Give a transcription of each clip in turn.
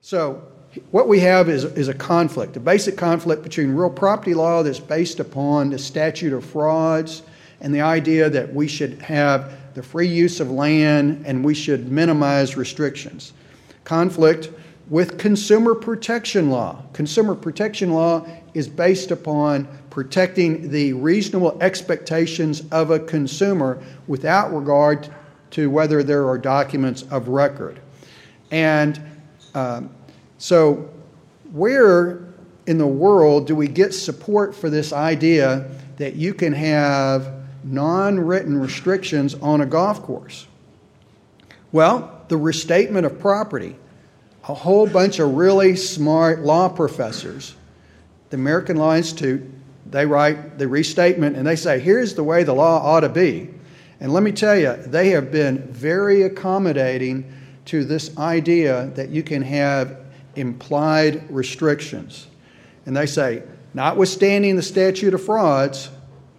So what we have is a conflict, a basic conflict between real property law that's based upon the statute of frauds and the idea that we should have the free use of land and we should minimize restrictions. Conflict with consumer protection law. Consumer protection law is based upon protecting the reasonable expectations of a consumer without regard to whether there are documents of record. And so where in the world do we get support for this idea that you can have non-written restrictions on a golf course? Well, the restatement of property. A whole bunch of really smart law professors, the American Law Institute, they write the restatement and they say, here's the way the law ought to be. And let me tell you, they have been very accommodating to this idea that you can have implied restrictions. And they say, notwithstanding the statute of frauds,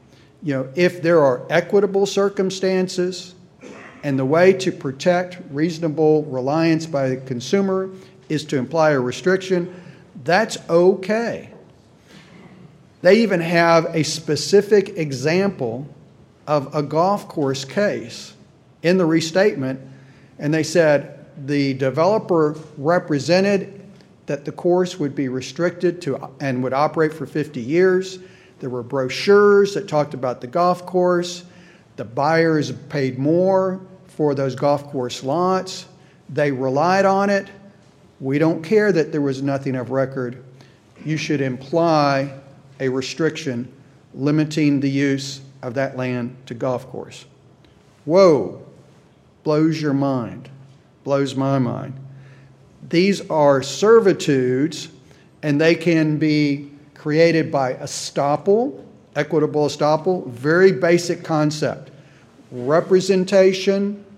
if there are equitable circumstances and the way to protect reasonable reliance by the consumer is to imply a restriction, that's okay. They even have a specific example of a golf course case in the restatement, and they said the developer represented that the course would be restricted to and would operate for 50 years. There were brochures that talked about the golf course. The buyers paid more for those golf course lots. They relied on it. We don't care that there was nothing of record. You should imply a restriction limiting the use of that land to golf course. Whoa, blows your mind, blows my mind. These are servitudes, and they can be created by estoppel, equitable estoppel, very basic concept. Representation,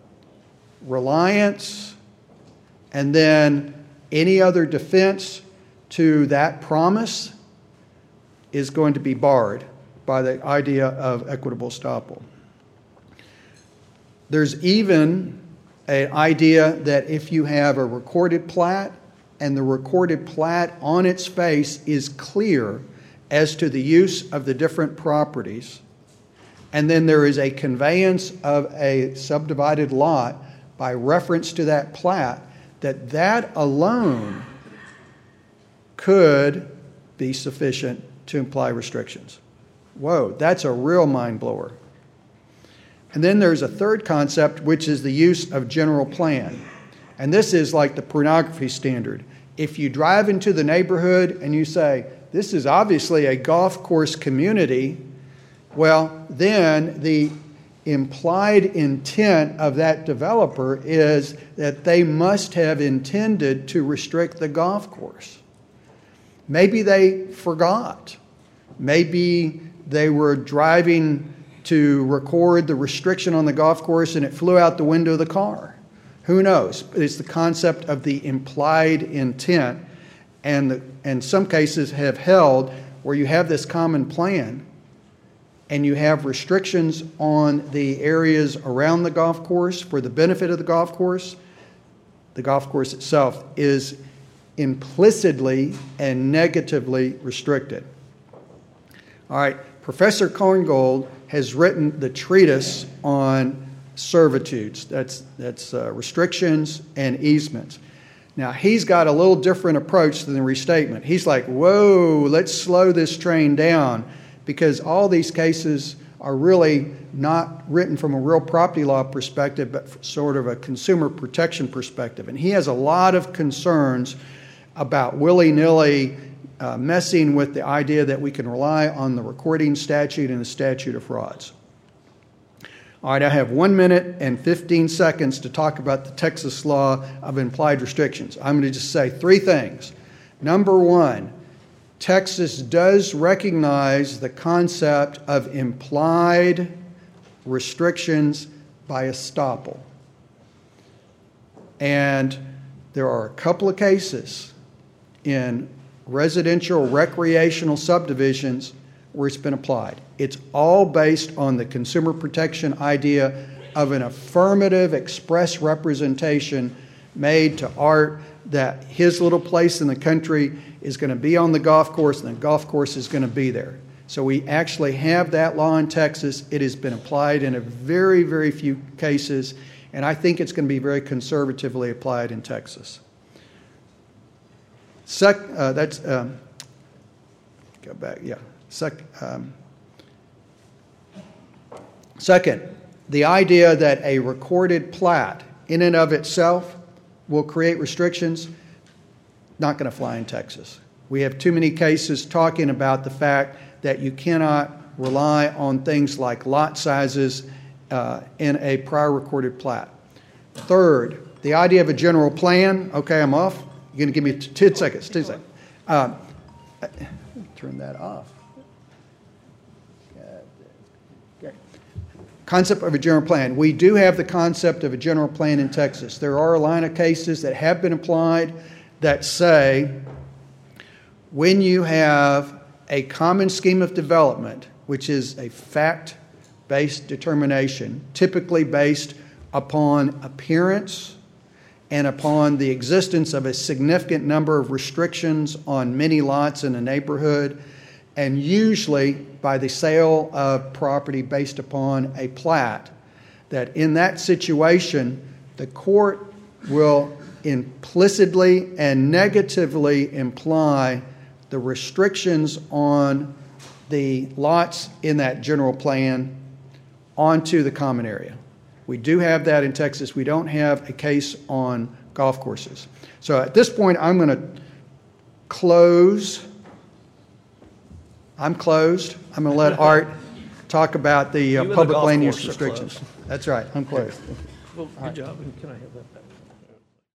reliance, and then any other defense to that promise is going to be barred by the idea of equitable estoppel. There's even an idea that if you have a recorded plat and the recorded plat on its face is clear as to the use of the different properties, and then there is a conveyance of a subdivided lot by reference to that plat, that alone could be sufficient to imply restrictions. Whoa, that's a real mind blower. And then there's a third concept, which is the use of general plan. And this is like the pornography standard. If you drive into the neighborhood and you say, this is obviously a golf course community, well, then the implied intent of that developer is that they must have intended to restrict the golf course. Maybe they forgot. Maybe they were driving to record the restriction on the golf course and it flew out the window of the car. Who knows? It's the concept of the implied intent, and some cases have held where you have this common plan and you have restrictions on the areas around the golf course for the benefit of the golf course itself is implicitly and negatively restricted. All right, Professor Korngold has written the treatise on servitudes. That's restrictions and easements. Now, he's got a little different approach than the restatement. He's like, whoa, let's slow this train down, because all these cases are really not written from a real property law perspective, but sort of a consumer protection perspective. And he has a lot of concerns about willy-nilly messing with the idea that we can rely on the recording statute and the statute of frauds. All right, I have 1 minute and 15 seconds to talk about the Texas law of implied restrictions. I'm going to just say three things. Number one, Texas does recognize the concept of implied restrictions by estoppel. And there are a couple of cases in residential recreational subdivisions where it's been applied. It's all based on the consumer protection idea of an affirmative express representation made to Art that his little place in the country is going to be on the golf course and the golf course is going to be there. So we actually have that law in Texas. It has been applied in a very, very few cases, and I think it's going to be very conservatively applied in Texas. Go back, yeah. Second, the idea that a recorded plat in and of itself will create restrictions, not going to fly in Texas. We have too many cases talking about the fact that you cannot rely on things like lot sizes in a prior recorded plat. Third, the idea of a general plan. Okay, I'm off. You're going to give me 10 seconds. 2 seconds. Turn that off. Okay. Concept of a general plan. We do have the concept of a general plan in Texas. There are a line of cases that have been applied that say when you have a common scheme of development, which is a fact-based determination, typically based upon appearance and upon the existence of a significant number of restrictions on many lots in a neighborhood, and usually by the sale of property based upon a plat, that in that situation, the court will implicitly and negatively imply the restrictions on the lots in that general plan onto the common area. We do have that in Texas. We don't have a case on golf courses. So at this point, I'm going to close. I'm closed. I'm going to let Art talk about the public land use restrictions. That's right. I'm closed. Well, good job. Can I have that back?